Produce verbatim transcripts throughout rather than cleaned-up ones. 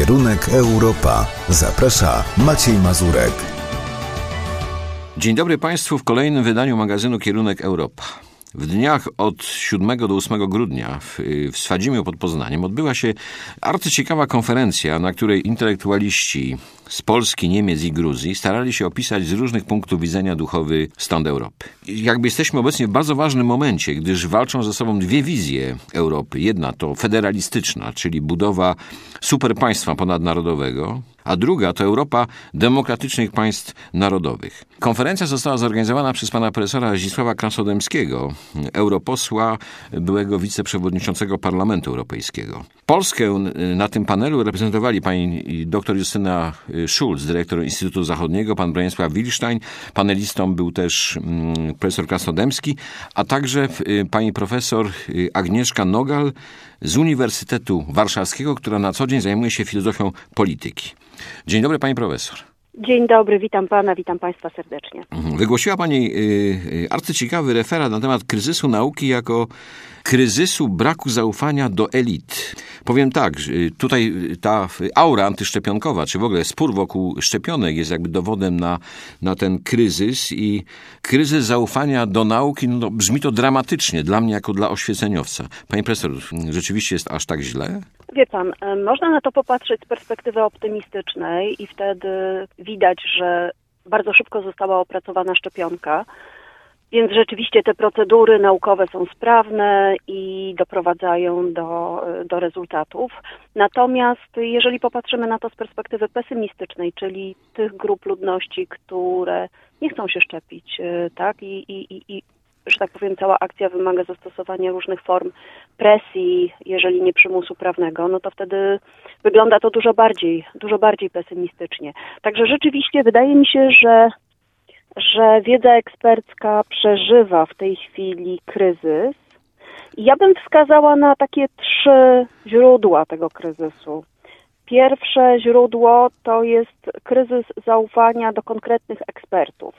Kierunek Europa. Zaprasza Maciej Mazurek. Dzień dobry Państwu w kolejnym wydaniu magazynu Kierunek Europa. W dniach od siódmego do ósmego grudnia w, w Swadzimiu pod Poznaniem odbyła się arcyciekawa konferencja, na której intelektualiści z Polski, Niemiec i Gruzji starali się opisać z różnych punktów widzenia duchowy stan Europy. Jakby jesteśmy obecnie w bardzo ważnym momencie, gdyż walczą ze sobą dwie wizje Europy. Jedna to federalistyczna, czyli budowa superpaństwa ponadnarodowego, a druga to Europa demokratycznych państw narodowych. Konferencja została zorganizowana przez pana profesora Zdzisława Krasnodębskiego, europosła, byłego wiceprzewodniczącego Parlamentu Europejskiego. Polskę na tym panelu reprezentowali pani dr Justyna Schulz, dyrektor Instytutu Zachodniego, pan Bronisław Wilstein, panelistą był też profesor Krasnodębski, a także pani profesor Agnieszka Nogal z Uniwersytetu Warszawskiego, która na co dzień zajmuje się filozofią polityki. Dzień dobry, pani profesor. Dzień dobry, witam pana, witam państwa serdecznie. Wygłosiła pani y, arcyciekawy referat na temat kryzysu nauki jako kryzysu braku zaufania do elit. Powiem tak, tutaj ta aura antyszczepionkowa, czy w ogóle spór wokół szczepionek jest jakby dowodem na, na ten kryzys i kryzys zaufania do nauki, no brzmi to dramatycznie dla mnie jako dla oświeceniowca. Pani profesor, rzeczywiście jest aż tak źle? Wie pan, można na to popatrzeć z perspektywy optymistycznej i wtedy widać, że bardzo szybko została opracowana szczepionka, więc rzeczywiście te procedury naukowe są sprawne i doprowadzają do, do rezultatów. Natomiast jeżeli popatrzymy na to z perspektywy pesymistycznej, czyli tych grup ludności, które nie chcą się szczepić, tak, i, i, i że tak powiem, cała akcja wymaga zastosowania różnych form presji, jeżeli nie przymusu prawnego, no to wtedy wygląda to dużo bardziej, dużo bardziej pesymistycznie. Także rzeczywiście wydaje mi się, że, że wiedza ekspercka przeżywa w tej chwili kryzys. I ja bym wskazała na takie trzy źródła tego kryzysu. Pierwsze źródło to jest kryzys zaufania do konkretnych ekspertów.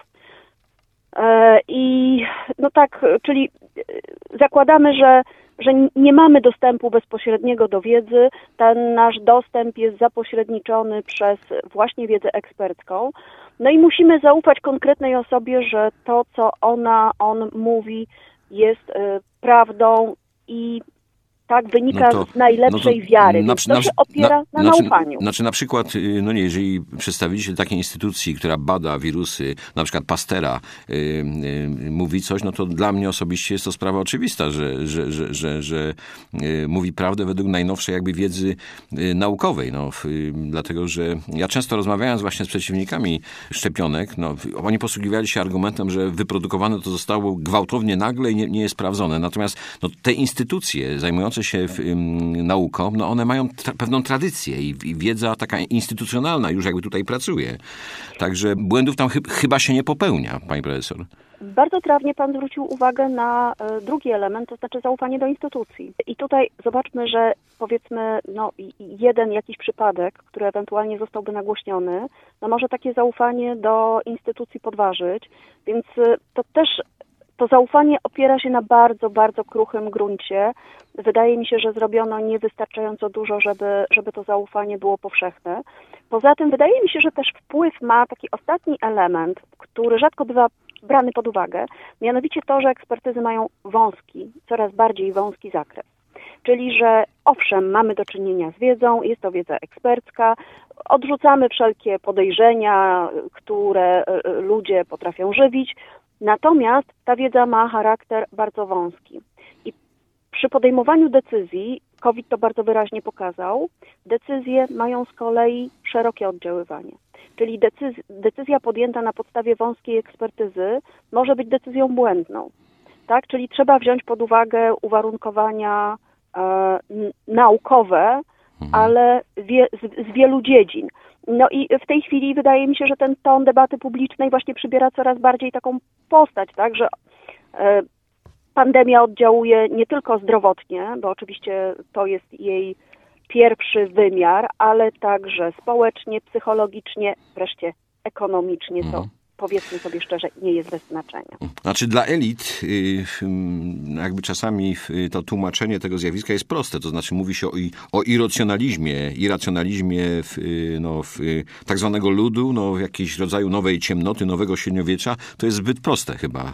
I no tak, czyli zakładamy, że, że nie mamy dostępu bezpośredniego do wiedzy, ten nasz dostęp jest zapośredniczony przez właśnie wiedzę ekspercką. No i musimy zaufać konkretnej osobie, że to, co ona, on mówi, jest y, prawdą i tak wynika no to, z najlepszej no to, wiary, więc to się opiera na, na zaufaniu. Znaczy na przykład, no nie, jeżeli przedstawiciel takiej instytucji, która bada wirusy, na przykład Pastera, yy, yy, mówi coś, no to dla mnie osobiście jest to sprawa oczywista, że, że, że, że, że yy, mówi prawdę według najnowszej jakby wiedzy yy, naukowej. No, yy, dlatego, że ja często rozmawiając właśnie z przeciwnikami szczepionek, no, oni posługiwali się argumentem, że wyprodukowane to zostało gwałtownie nagle i nie, nie jest sprawdzone. Natomiast no, te instytucje zajmujące się w, um, nauką, no one mają tra- pewną tradycję i, i wiedza taka instytucjonalna już jakby tutaj pracuje. Także błędów tam chy- chyba się nie popełnia, pani profesor. Bardzo trafnie pan zwrócił uwagę na e, drugi element, to znaczy zaufanie do instytucji. I tutaj zobaczmy, że powiedzmy no, jeden jakiś przypadek, który ewentualnie zostałby nagłośniony, no może takie zaufanie do instytucji podważyć, więc e, to też to zaufanie opiera się na bardzo, bardzo kruchym gruncie. Wydaje mi się, że zrobiono niewystarczająco dużo, żeby, żeby to zaufanie było powszechne. Poza tym wydaje mi się, że też wpływ ma taki ostatni element, który rzadko bywa brany pod uwagę, mianowicie to, że ekspertyzy mają wąski, coraz bardziej wąski zakres. Czyli, że owszem, mamy do czynienia z wiedzą, jest to wiedza ekspercka, odrzucamy wszelkie podejrzenia, które ludzie potrafią żywić, natomiast ta wiedza ma charakter bardzo wąski. I przy podejmowaniu decyzji, COVID to bardzo wyraźnie pokazał, decyzje mają z kolei szerokie oddziaływanie. Czyli decyz- decyzja podjęta na podstawie wąskiej ekspertyzy może być decyzją błędną. Tak? Czyli trzeba wziąć pod uwagę uwarunkowania e, n- naukowe, ale wie, z, z wielu dziedzin. No i w tej chwili wydaje mi się, że ten ton debaty publicznej właśnie przybiera coraz bardziej taką postać, tak, że e, pandemia oddziałuje nie tylko zdrowotnie, bo oczywiście to jest jej pierwszy wymiar, ale także społecznie, psychologicznie, wreszcie ekonomicznie, co powiedzmy sobie szczerze, nie jest bez znaczenia. Znaczy dla elit jakby czasami to tłumaczenie tego zjawiska jest proste, to znaczy mówi się o, o irracjonalizmie, irracjonalizmie w, no, w tak zwanego ludu, no, w jakiegoś rodzaju nowej ciemnoty, nowego średniowiecza. To jest zbyt proste chyba.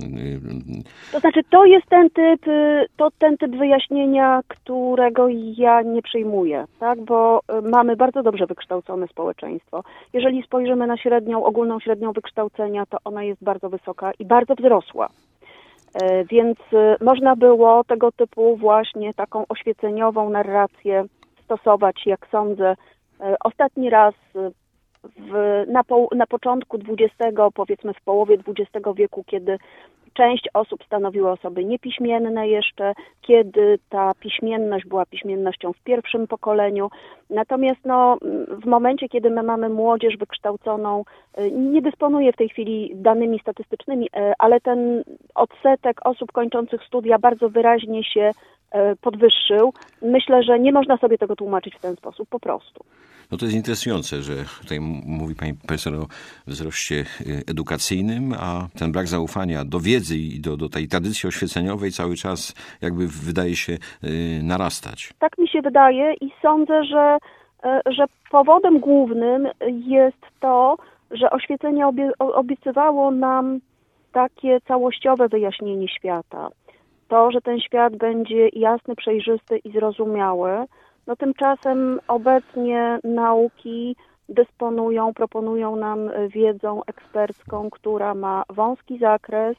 To znaczy to jest ten typ, to ten typ wyjaśnienia, którego ja nie przyjmuję, tak? Bo mamy bardzo dobrze wykształcone społeczeństwo. Jeżeli spojrzymy na średnią, ogólną średnią wykształcenia, to ona jest bardzo wysoka i bardzo wzrosła. Więc można było tego typu właśnie taką oświeceniową narrację stosować, jak sądzę, ostatni raz w, na, po, na początku dwudziestego, powiedzmy w połowie dwudziestego wieku, kiedy część osób stanowiły osoby niepiśmienne jeszcze, kiedy ta piśmienność była piśmiennością w pierwszym pokoleniu. Natomiast no, w momencie, kiedy my mamy młodzież wykształconą, nie dysponuję w tej chwili danymi statystycznymi, ale ten odsetek osób kończących studia bardzo wyraźnie się podwyższył. Myślę, że nie można sobie tego tłumaczyć w ten sposób, po prostu. No to jest interesujące, że tutaj mówi pani profesor o wzroście edukacyjnym, a ten brak zaufania do wiedzy i do, do tej tradycji oświeceniowej cały czas jakby wydaje się narastać. Tak mi się wydaje i sądzę, że, że powodem głównym jest to, że oświecenie obie, obiecywało nam takie całościowe wyjaśnienie świata. To, że ten świat będzie jasny, przejrzysty i zrozumiały. No tymczasem obecnie nauki dysponują, proponują nam wiedzą ekspercką, która ma wąski zakres.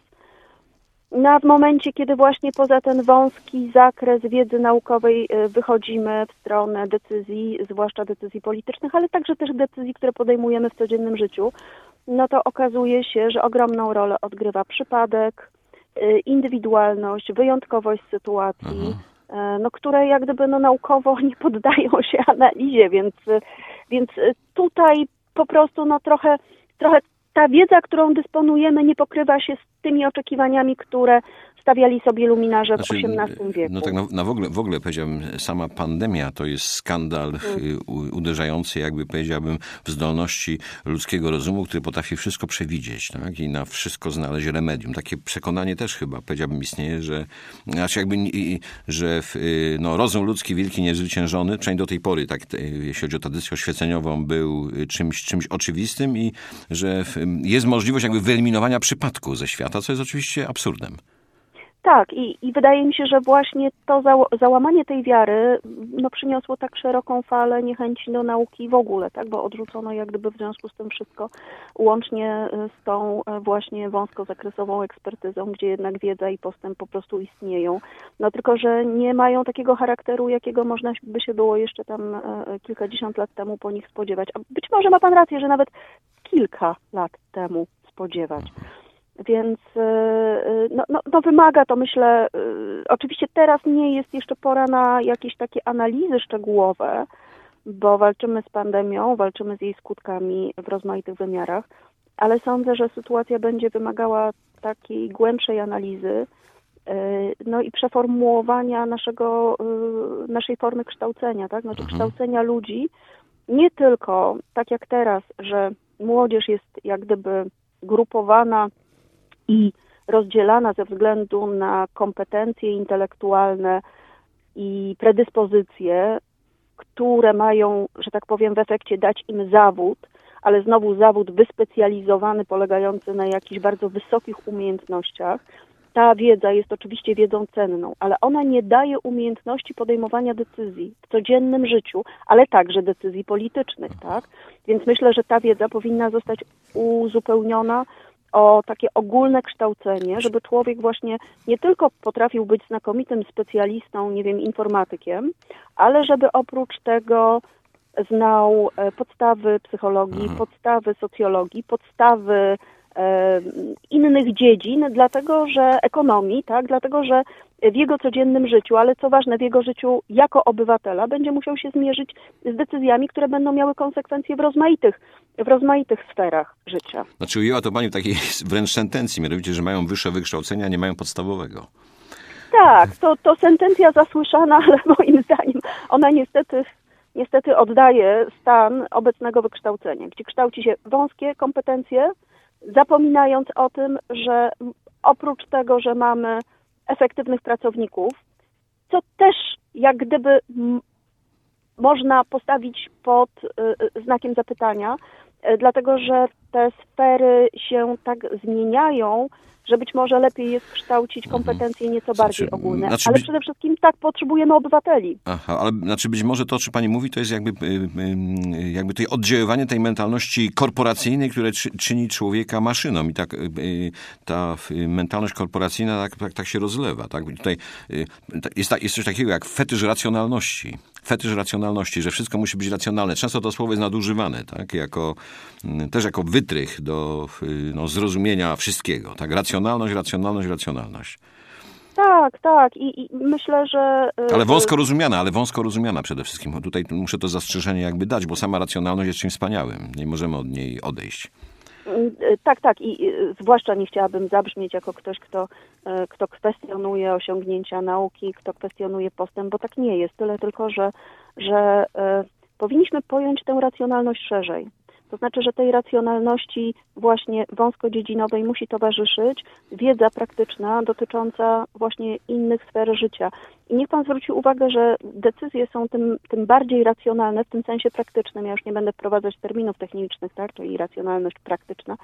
No a w momencie, kiedy właśnie poza ten wąski zakres wiedzy naukowej wychodzimy w stronę decyzji, zwłaszcza decyzji politycznych, ale także też decyzji, które podejmujemy w codziennym życiu, no to okazuje się, że ogromną rolę odgrywa przypadek, indywidualność, wyjątkowość sytuacji, mhm. no, które jak gdyby no, naukowo nie poddają się analizie, więc, więc tutaj po prostu no, trochę, trochę ta wiedza, którą dysponujemy, nie pokrywa się z tymi oczekiwaniami, które stawiali sobie luminarze w znaczy, osiemnastym wieku. No tak, na, na w, ogóle, w ogóle powiedziałbym, sama pandemia to jest skandal hmm. uderzający, jakby powiedziałbym, w zdolności ludzkiego rozumu, który potrafi wszystko przewidzieć, tak? I na wszystko znaleźć remedium. Takie przekonanie też chyba, powiedziałbym, istnieje, że znaczy jakby, że no, rozum ludzki wielki niezwyciężony, przynajmniej do tej pory, tak, jeśli chodzi o tradycję oświeceniową, był czymś, czymś oczywistym i że jest możliwość jakby wyeliminowania przypadku ze świata, co jest oczywiście absurdem. Tak, i, i wydaje mi się, że właśnie to za, załamanie tej wiary no, przyniosło tak szeroką falę niechęci do nauki w ogóle, tak, bo odrzucono jak gdyby w związku z tym wszystko, łącznie z tą właśnie wąskozakresową ekspertyzą, gdzie jednak wiedza i postęp po prostu istnieją. No tylko, że nie mają takiego charakteru, jakiego można by się było jeszcze tam kilkadziesiąt lat temu po nich spodziewać. A być może ma pan rację, że nawet kilka lat temu spodziewać. Więc no, no, no wymaga to, myślę, oczywiście teraz nie jest jeszcze pora na jakieś takie analizy szczegółowe, bo walczymy z pandemią, walczymy z jej skutkami w rozmaitych wymiarach, ale sądzę, że sytuacja będzie wymagała takiej głębszej analizy, no i przeformułowania naszego, naszej formy kształcenia, tak? Znaczy kształcenia ludzi, nie tylko tak jak teraz, że młodzież jest jak gdyby grupowana i rozdzielana ze względu na kompetencje intelektualne i predyspozycje, które mają, że tak powiem, w efekcie dać im zawód, ale znowu zawód wyspecjalizowany, polegający na jakichś bardzo wysokich umiejętnościach. Ta wiedza jest oczywiście wiedzą cenną, ale ona nie daje umiejętności podejmowania decyzji w codziennym życiu, ale także decyzji politycznych, tak? Więc myślę, że ta wiedza powinna zostać uzupełniona o takie ogólne kształcenie, żeby człowiek właśnie nie tylko potrafił być znakomitym specjalistą, nie wiem, informatykiem, ale żeby oprócz tego znał podstawy psychologii, mhm. podstawy socjologii, podstawy e, innych dziedzin, dlatego że ekonomii, tak, dlatego że w jego codziennym życiu, ale co ważne, w jego życiu jako obywatela będzie musiał się zmierzyć z decyzjami, które będą miały konsekwencje w rozmaitych, w rozmaitych sferach życia. Znaczy ujęła to pani w takiej wręcz sentencji, mianowicie, że mają wyższe wykształcenia, a nie mają podstawowego. Tak, to, to sentencja zasłyszana, ale moim zdaniem ona niestety, niestety oddaje stan obecnego wykształcenia, gdzie kształci się wąskie kompetencje, zapominając o tym, że oprócz tego, że mamy efektywnych pracowników, co też jak gdyby m- można postawić pod y, znakiem zapytania, y, dlatego że te sfery się tak zmieniają, że być może lepiej jest kształcić kompetencje nieco bardziej Znaczy, ogólne. znaczy Ale być- przede wszystkim tak potrzebujemy obywateli. Aha, ale znaczy być może to, o czym pani mówi, to jest jakby, y, y, jakby tutaj oddziaływanie tej mentalności korporacyjnej, które czy, czyni człowieka maszyną i tak y, ta y, mentalność korporacyjna tak, tak, tak się rozlewa. Tak? I tutaj y, jest, ta, jest coś takiego jak fetysz racjonalności. Fetysz racjonalności, że wszystko musi być racjonalne. Często to słowo jest nadużywane, tak? jako, y, też jako wytrych do y, no, zrozumienia wszystkiego. Tak? Racjonalność, racjonalność, racjonalność. Tak, tak. I, i myślę, że... y, Ale wąsko rozumiana, ale wąsko rozumiana przede wszystkim. Tutaj muszę to zastrzeżenie jakby dać, bo sama racjonalność jest czymś wspaniałym. Nie możemy od niej odejść. y, Tak, tak. I y, zwłaszcza nie chciałabym zabrzmieć jako ktoś, kto, y, kto kwestionuje osiągnięcia nauki, kto kwestionuje postęp, bo tak nie jest. Tyle tylko, że, że y, powinniśmy pojąć tę racjonalność szerzej. To znaczy, że tej racjonalności właśnie wąskodziedzinowej musi towarzyszyć wiedza praktyczna dotycząca właśnie innych sfer życia. I niech pan zwróci uwagę, że decyzje są tym, tym bardziej racjonalne w tym sensie praktycznym. Ja już nie będę wprowadzać terminów technicznych, tak, czyli racjonalność praktyczna,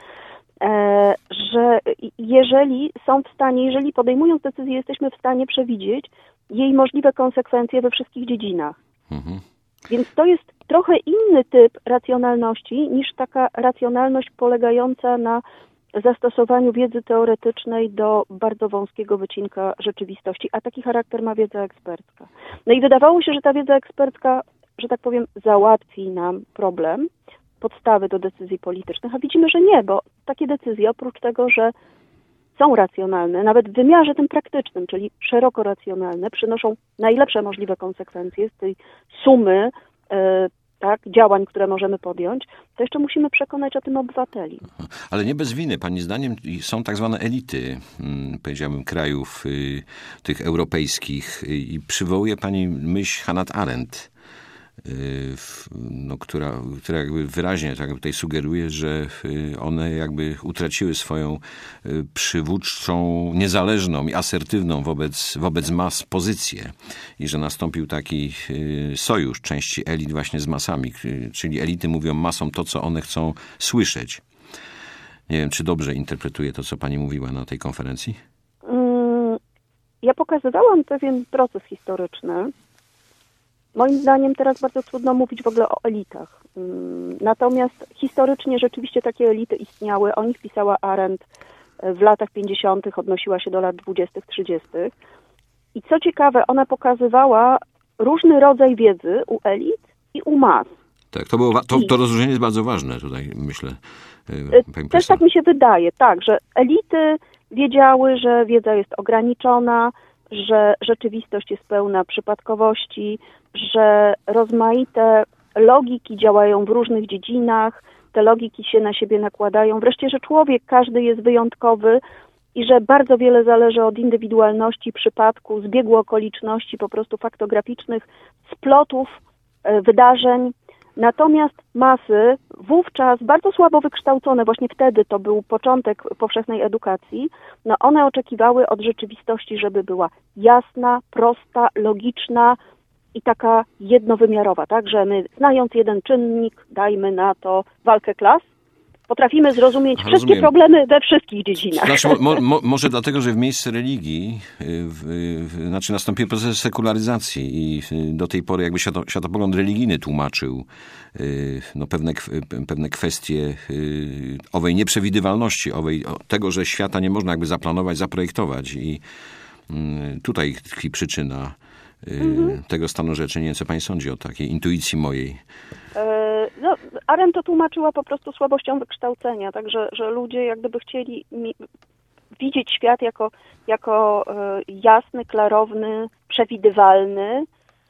e, że jeżeli są w stanie, jeżeli podejmując decyzję, jesteśmy w stanie przewidzieć jej możliwe konsekwencje we wszystkich dziedzinach. Mhm. Więc to jest trochę inny typ racjonalności niż taka racjonalność polegająca na zastosowaniu wiedzy teoretycznej do bardzo wąskiego wycinka rzeczywistości, a taki charakter ma wiedza ekspercka. No i wydawało się, że ta wiedza ekspercka, że tak powiem, załatwi nam problem, podstawy do decyzji politycznych, a widzimy, że nie, bo takie decyzje, oprócz tego, że są racjonalne, nawet w wymiarze tym praktycznym, czyli szeroko racjonalne, przynoszą najlepsze możliwe konsekwencje z tej sumy e, tak, działań, które możemy podjąć, to jeszcze musimy przekonać o tym obywateli. Ale nie bez winy. Pani zdaniem są tak zwane elity, hmm, powiedziałbym, krajów y, tych europejskich y, i przywołuje pani myśl Hannah Arendt, no, która, która jakby wyraźnie tak tutaj sugeruje, że one jakby utraciły swoją przywódczą, niezależną i asertywną wobec, wobec mas pozycję i że nastąpił taki sojusz części elit właśnie z masami, czyli elity mówią masom to, co one chcą słyszeć. Nie wiem, czy dobrze interpretuję to, co pani mówiła na tej konferencji? Ja pokazywałam pewien proces historyczny. Moim zdaniem teraz bardzo trudno mówić w ogóle o elitach. Natomiast historycznie rzeczywiście takie elity istniały. O nich pisała Arendt w latach pięćdziesiątych, odnosiła się do lat dwudziestych, trzydziestych. I co ciekawe, ona pokazywała różny rodzaj wiedzy u elit i u mas. Tak, to, było, to, to rozróżnienie jest bardzo ważne tutaj, myślę. Pani Też tak mi się wydaje, tak, że elity wiedziały, że wiedza jest ograniczona, że rzeczywistość jest pełna przypadkowości, że rozmaite logiki działają w różnych dziedzinach, te logiki się na siebie nakładają. Wreszcie, że człowiek każdy jest wyjątkowy i że bardzo wiele zależy od indywidualności, przypadku, zbiegu okoliczności, po prostu faktograficznych, splotów, wydarzeń. Natomiast masy, wówczas bardzo słabo wykształcone, właśnie wtedy to był początek powszechnej edukacji, no one oczekiwały od rzeczywistości, żeby była jasna, prosta, logiczna i taka jednowymiarowa, tak, że my znając jeden czynnik, dajmy na to walkę klas, potrafimy zrozumieć Rozumiem. wszystkie problemy we wszystkich dziedzinach. Znaczy, mo, mo, może dlatego, że w miejsce religii w, w, znaczy nastąpił proces sekularyzacji i do tej pory jakby świato, światopogląd religijny tłumaczył no, pewne, pewne kwestie owej nieprzewidywalności, owej, tego, że świata nie można jakby zaplanować, zaprojektować i tutaj tkwi przyczyna mhm. tego stanu rzeczy. Nie wiem, co pani sądzi o takiej intuicji mojej. No, Arendt to tłumaczyła po prostu słabością wykształcenia, także że ludzie jak gdyby chcieli mi, widzieć świat jako, jako e, jasny, klarowny, przewidywalny.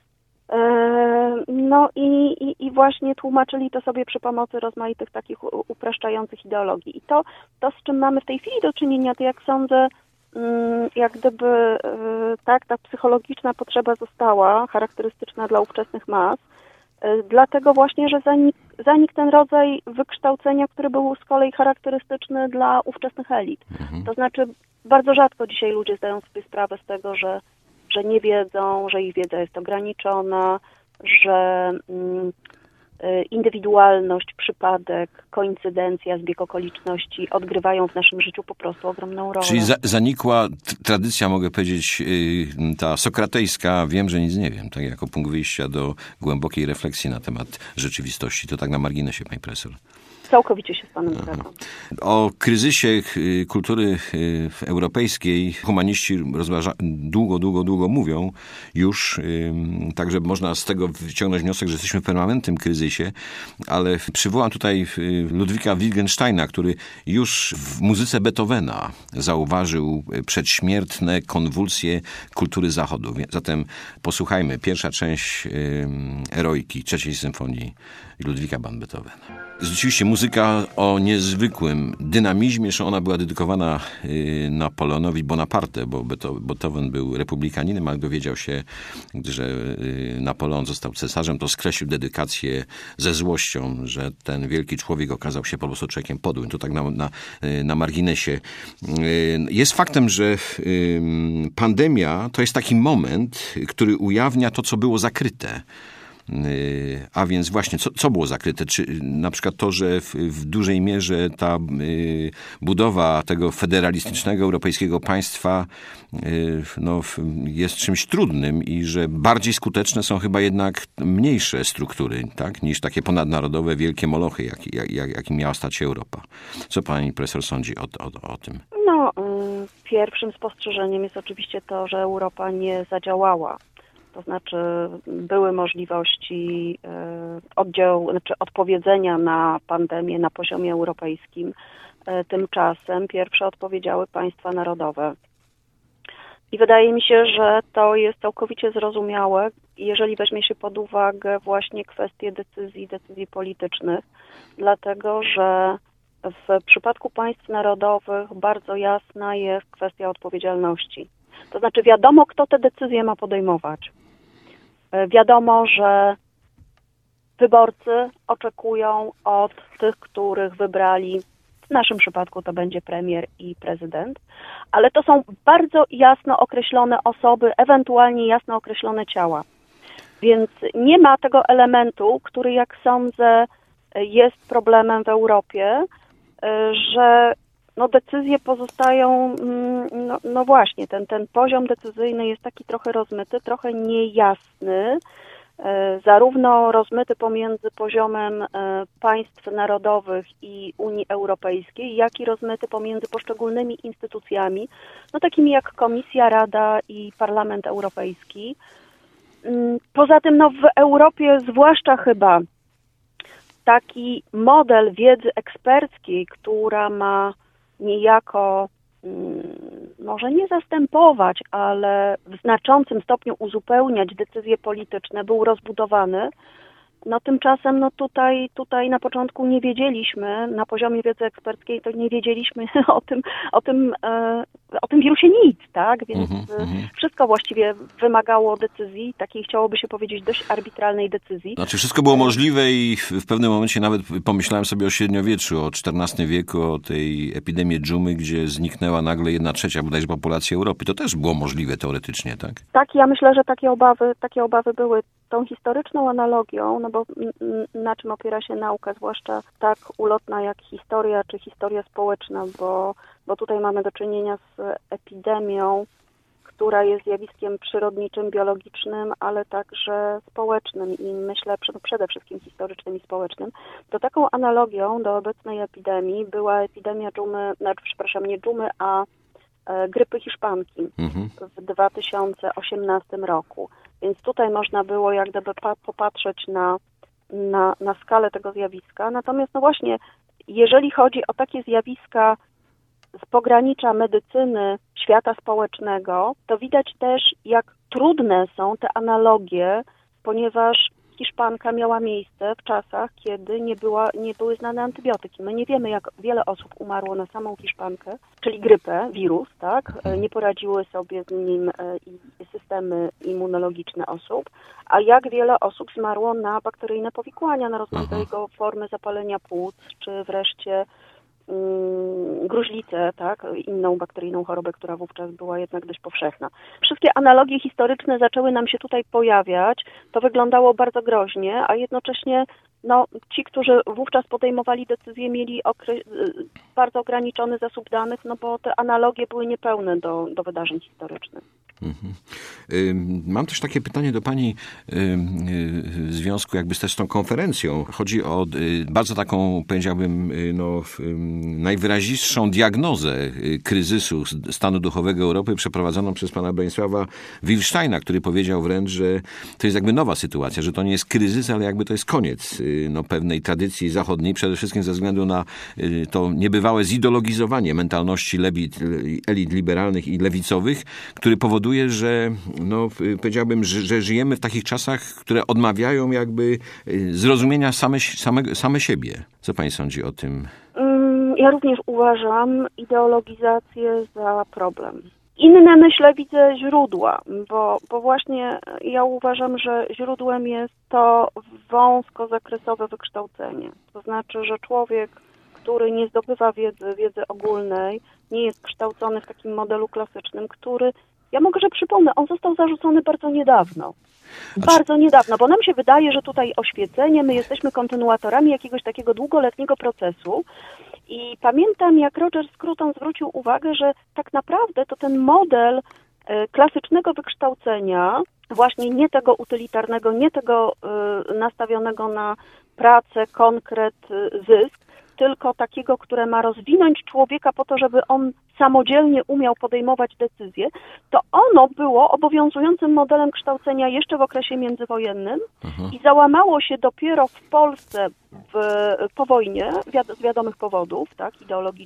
E, no i, i, i właśnie tłumaczyli to sobie przy pomocy rozmaitych takich upraszczających ideologii. I to, to, z czym mamy w tej chwili do czynienia, to jak sądzę, jak gdyby tak, ta psychologiczna potrzeba została charakterystyczna dla ówczesnych mas, dlatego właśnie, że zanik, zanikł ten rodzaj wykształcenia, który był z kolei charakterystyczny dla ówczesnych elit. Mhm. To znaczy bardzo rzadko dzisiaj ludzie zdają sobie sprawę z tego, że, że nie wiedzą, że ich wiedza jest ograniczona, że mm, indywidualność, przypadek, koincydencja, zbieg okoliczności odgrywają w naszym życiu po prostu ogromną rolę. Czyli za, zanikła t- tradycja, mogę powiedzieć, yy, ta sokratejska, wiem, że nic nie wiem, tak jako punkt wyjścia do głębokiej refleksji na temat rzeczywistości. To tak na marginesie, pani profesor. Całkowicie się z panem zgadzam. O kryzysie kultury europejskiej humaniści rozważa, długo, długo, długo mówią już, także można z tego wyciągnąć wniosek, że jesteśmy w permanentnym kryzysie, ale przywołam tutaj Ludwika Wittgensteina, który już w muzyce Beethovena zauważył przedśmiertne konwulsje kultury Zachodu. Zatem posłuchajmy, pierwsza część Eroiki, trzeciej symfonii Ludwika van Beethovena. Rzeczywiście muzyka o niezwykłym dynamizmie, że ona była dedykowana Napoleonowi Bonaparte, bo Beethoven był republikaninem, ale dowiedział się, że Napoleon został cesarzem, to skreślił dedykację ze złością, że ten wielki człowiek okazał się po prostu człowiekiem podłym. To tak na, na, na marginesie. Jest faktem, że pandemia to jest taki moment, który ujawnia to, co było zakryte. A więc właśnie, co, co było zakryte? Czy na przykład to, że w, w dużej mierze ta y, budowa tego federalistycznego europejskiego państwa y, no, jest czymś trudnym i że bardziej skuteczne są chyba jednak mniejsze struktury, tak, niż takie ponadnarodowe, wielkie molochy, jak, jak, jak, jakim miała stać się Europa. Co pani profesor sądzi o, o, o tym? No, y, pierwszym spostrzeżeniem jest oczywiście to, że Europa nie zadziałała. To znaczy były możliwości oddział, znaczy odpowiedzenia na pandemię na poziomie europejskim. Tymczasem pierwsze odpowiedziały państwa narodowe. I wydaje mi się, że to jest całkowicie zrozumiałe, jeżeli weźmie się pod uwagę właśnie kwestie decyzji, decyzji politycznych, dlatego że w przypadku państw narodowych bardzo jasna jest kwestia odpowiedzialności. To znaczy wiadomo, kto te decyzje ma podejmować. Wiadomo, że wyborcy oczekują od tych, których wybrali, w naszym przypadku to będzie premier i prezydent, ale to są bardzo jasno określone osoby, ewentualnie jasno określone ciała. Więc nie ma tego elementu, który, jak sądzę, jest problemem w Europie, że no decyzje pozostają, no, no właśnie, ten, ten poziom decyzyjny jest taki trochę rozmyty, trochę niejasny, zarówno rozmyty pomiędzy poziomem państw narodowych i Unii Europejskiej, jak i rozmyty pomiędzy poszczególnymi instytucjami, no takimi jak Komisja, Rada i Parlament Europejski. Poza tym no, w Europie zwłaszcza chyba taki model wiedzy eksperckiej, która ma niejako może nie zastępować, ale w znaczącym stopniu uzupełniać decyzje polityczne, był rozbudowany. No tymczasem no tutaj, tutaj na początku nie wiedzieliśmy, na poziomie wiedzy eksperckiej to nie wiedzieliśmy o tym, o tym, e, o tym wirusie nic, tak? Więc mm-hmm. wszystko właściwie wymagało decyzji, takiej chciałoby się powiedzieć dość arbitralnej decyzji. Znaczy wszystko było możliwe i w pewnym momencie nawet pomyślałem sobie o średniowieczu, o czternastym wieku, o tej epidemii dżumy, gdzie zniknęła nagle jedna trzecia bodajże populacji Europy. To też było możliwe teoretycznie, tak? Tak, ja myślę, że takie obawy, takie obawy były. Tą historyczną analogią, no bo na czym opiera się nauka, zwłaszcza tak ulotna jak historia czy historia społeczna, bo, bo tutaj mamy do czynienia z epidemią, która jest zjawiskiem przyrodniczym, biologicznym, ale także społecznym i myślę przede wszystkim historycznym i społecznym. To taką analogią do obecnej epidemii była epidemia dżumy, znaczy, przepraszam, nie dżumy, a e, grypy hiszpanki mhm. w dwa tysiące osiemnastym roku. Więc tutaj można było jak gdyby popatrzeć na, na, na skalę tego zjawiska. Natomiast no właśnie, jeżeli chodzi o takie zjawiska z pogranicza medycyny, świata społecznego, to widać też, jak trudne są te analogie, ponieważ hiszpanka miała miejsce w czasach, kiedy nie, była, nie były znane antybiotyki. My nie wiemy, jak wiele osób umarło na samą hiszpankę, czyli grypę, wirus, tak? Nie poradziły sobie z nim i systemy immunologiczne osób, a jak wiele osób zmarło na bakteryjne powikłania, na rozmaite formy zapalenia płuc, czy wreszcie mm, gruźlicę, tak? Inną bakteryjną chorobę, która wówczas była jednak dość powszechna. Wszystkie analogie historyczne zaczęły nam się tutaj pojawiać. To wyglądało bardzo groźnie, a jednocześnie no, ci, którzy wówczas podejmowali decyzje, mieli okre- bardzo ograniczony zasób danych, no bo te analogie były niepełne do, do wydarzeń historycznych. Mhm. Mam też takie pytanie do pani w związku jakby też z tą konferencją. Chodzi o bardzo taką, powiedziałbym, no, najwyraźniejszą diagnozę kryzysu stanu duchowego Europy przeprowadzoną przez pana Bronisława Wilsteina, który powiedział wręcz, że to jest jakby nowa sytuacja, że to nie jest kryzys, ale jakby to jest koniec no, pewnej tradycji zachodniej, przede wszystkim ze względu na to niebywałe zideologizowanie mentalności elit liberalnych i lewicowych, który powoduje, że no, powiedziałbym, że, że żyjemy w takich czasach, które odmawiają jakby zrozumienia same, same, same siebie. Co pani sądzi o tym? Ja również uważam ideologizację za problem. Inne, myślę, widzę źródła, bo, bo właśnie ja uważam, że źródłem jest to wąskozakresowe wykształcenie. To znaczy, że człowiek, który nie zdobywa wiedzy, wiedzy ogólnej, nie jest kształcony w takim modelu klasycznym, który, ja mogę, że przypomnę, on został zarzucony bardzo niedawno. Bardzo niedawno, bo nam się wydaje, że tutaj oświecenie, my jesteśmy kontynuatorami jakiegoś takiego długoletniego procesu i pamiętam, jak Roger Scruton zwrócił uwagę, że tak naprawdę to ten model klasycznego wykształcenia, właśnie nie tego utylitarnego, nie tego nastawionego na pracę, konkret, zysk, tylko takiego, które ma rozwinąć człowieka po to, żeby on samodzielnie umiał podejmować decyzje, to ono było obowiązującym modelem kształcenia jeszcze w okresie międzywojennym Aha. i załamało się dopiero w Polsce w, po wojnie, wiad- z wiadomych powodów, tak,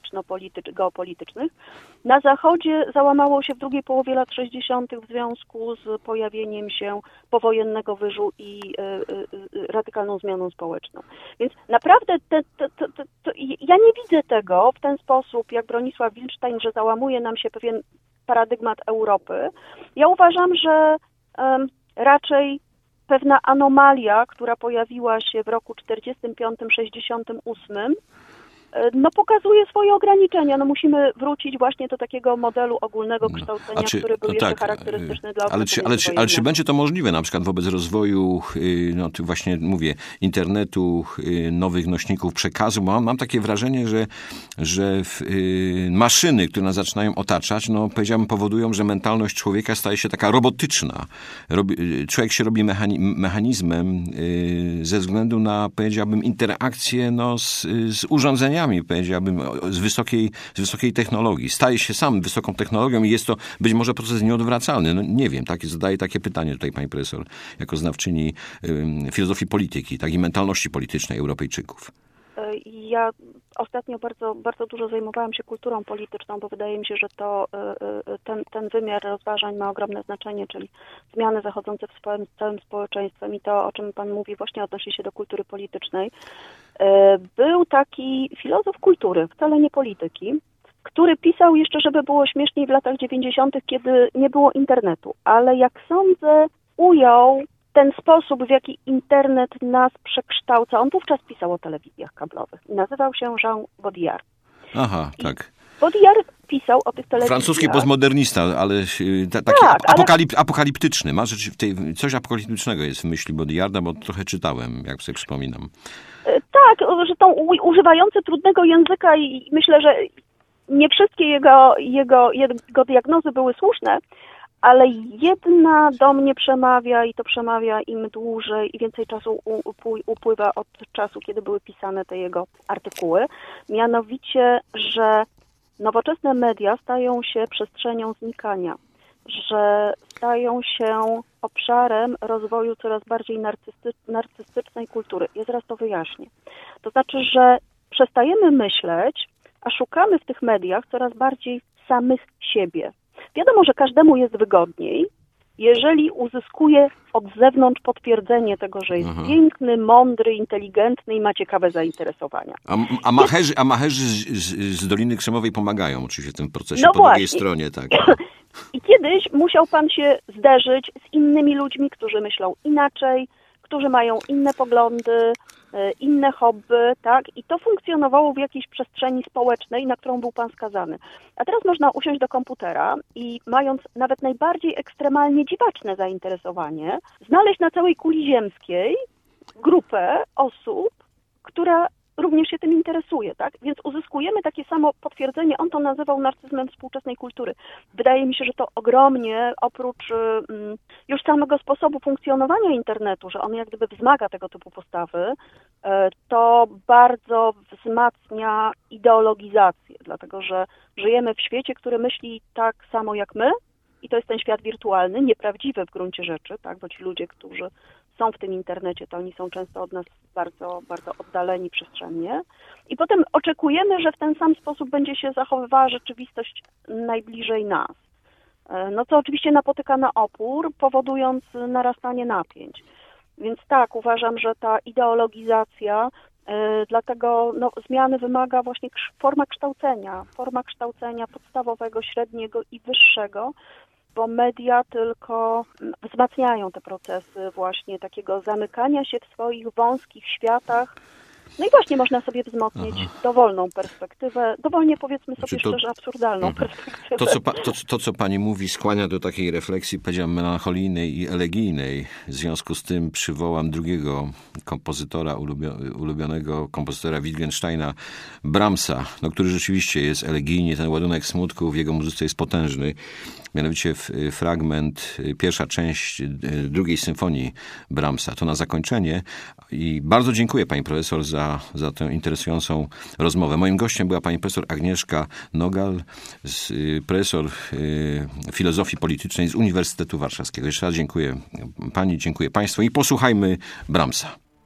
ideologiczno-geopolitycznych. Na Zachodzie załamało się w drugiej połowie lat sześćdziesiątych w związku z pojawieniem się powojennego wyżu i y, y, radykalną zmianą społeczną. Więc naprawdę te, te, te, te, te, ja nie widzę tego w ten sposób, jak Bronisław Wilstein, że załamuje nam się pewien paradygmat Europy. Ja uważam, że um, raczej pewna anomalia, która pojawiła się w roku czterdziestym piątym sześćdziesiątym ósmym, no pokazuje swoje ograniczenia. No musimy wrócić właśnie do takiego modelu ogólnego kształcenia, czy, który był no jeszcze tak, charakterystyczny dla ale czy, ale, czy, ale czy będzie to możliwe na przykład wobec rozwoju, no tu właśnie mówię, internetu, nowych nośników przekazu? Mam, mam takie wrażenie, że, że maszyny, które nas zaczynają otaczać, no powiedziałbym, powodują, że mentalność człowieka staje się taka robotyczna. Robi, człowiek się robi mechani, mechanizmem ze względu na, powiedziałbym, interakcję no, z, z urządzeniami, powiedziałbym, z wysokiej, z wysokiej technologii. Staje się sam wysoką technologią i jest to być może proces nieodwracalny. No, nie wiem, tak, zadaję takie pytanie tutaj pani profesor, jako znawczyni y, filozofii polityki, tak i mentalności politycznej Europejczyków. Ja ostatnio bardzo, bardzo dużo zajmowałam się kulturą polityczną, bo wydaje mi się, że to ten, ten wymiar rozważań ma ogromne znaczenie, czyli zmiany zachodzące w całym, całym społeczeństwem i to, o czym pan mówi, właśnie odnosi się do kultury politycznej. Był taki filozof kultury, wcale nie polityki, który pisał jeszcze, żeby było śmieszniej w latach dziewięćdziesiątych, kiedy nie było internetu, ale jak sądzę, ujął ten sposób, w jaki internet nas przekształca. On wówczas pisał o telewizjach kablowych i nazywał się Jean Baudrillard. Aha, tak. Baudrillard pisał o tych telewizjach. Francuski postmodernista, ale ta, taki tak, apokalip, ale... apokaliptyczny. Ma rzecz, w tej, coś apokaliptycznego jest w myśli Baudrillarda, bo trochę czytałem, jak sobie przypominam. Tak, że tą używający trudnego języka i myślę, że nie wszystkie jego, jego, jego diagnozy były słuszne, ale jedna do mnie przemawia i to przemawia im dłużej i więcej czasu upływa od czasu, kiedy były pisane te jego artykuły. Mianowicie, że nowoczesne media stają się przestrzenią znikania, że stają się obszarem rozwoju coraz bardziej narcysty, narcystycznej kultury. Ja zaraz to wyjaśnię. To znaczy, że przestajemy myśleć, a szukamy w tych mediach coraz bardziej samych siebie. Wiadomo, że każdemu jest wygodniej jeżeli uzyskuje od zewnątrz potwierdzenie tego, że jest Aha. piękny, mądry, inteligentny i ma ciekawe zainteresowania. A, a macherzy, a macherzy z, z, z Doliny Krzemowej pomagają oczywiście w tym procesie No po właśnie. drugiej stronie. Tak. I kiedyś musiał pan się zderzyć z innymi ludźmi, którzy myślą inaczej, którzy mają inne poglądy, inne hobby, tak? I to funkcjonowało w jakiejś przestrzeni społecznej, na którą był pan skazany. A teraz można usiąść do komputera i mając nawet najbardziej ekstremalnie dziwaczne zainteresowanie, znaleźć na całej kuli ziemskiej grupę osób, która również się tym interesuje, tak? Więc uzyskujemy takie samo potwierdzenie, on to nazywał narcyzmem współczesnej kultury. Wydaje mi się, że to ogromnie, oprócz um, już samego sposobu funkcjonowania internetu, że on jak gdyby wzmaga tego typu postawy, e, to bardzo wzmacnia ideologizację, dlatego że żyjemy w świecie, który myśli tak samo jak my i to jest ten świat wirtualny, nieprawdziwy w gruncie rzeczy, tak? Bo ci ludzie, którzy są w tym internecie, to oni są często od nas bardzo, bardzo oddaleni przestrzennie. I potem oczekujemy, że w ten sam sposób będzie się zachowywała rzeczywistość najbliżej nas. No co oczywiście napotyka na opór, powodując narastanie napięć. Więc tak, uważam, że ta ideologizacja, yy, dlatego no, zmiany wymaga właśnie krz- forma kształcenia, forma kształcenia podstawowego, średniego i wyższego, bo media tylko wzmacniają te procesy właśnie takiego zamykania się w swoich wąskich światach. No i właśnie można sobie wzmocnić Aha. dowolną perspektywę, dowolnie powiedzmy sobie znaczy to, szczerze absurdalną Aha. perspektywę. To co, pa, to, to, co pani mówi, skłania do takiej refleksji, powiedziałem, melancholijnej i elegijnej. W związku z tym przywołam drugiego kompozytora, ulubio- ulubionego kompozytora Wittgensteina, Brahmsa, no, który rzeczywiście jest elegijnie, ten ładunek smutku w jego muzyce jest potężny. Mianowicie fragment, pierwsza część drugiej symfonii Brahmsa. To na zakończenie. I bardzo dziękuję pani profesor za, za tę interesującą rozmowę. Moim gościem była pani profesor Agnieszka Nogal, profesor filozofii politycznej z Uniwersytetu Warszawskiego. Jeszcze raz dziękuję pani, dziękuję państwu i posłuchajmy Brahmsa.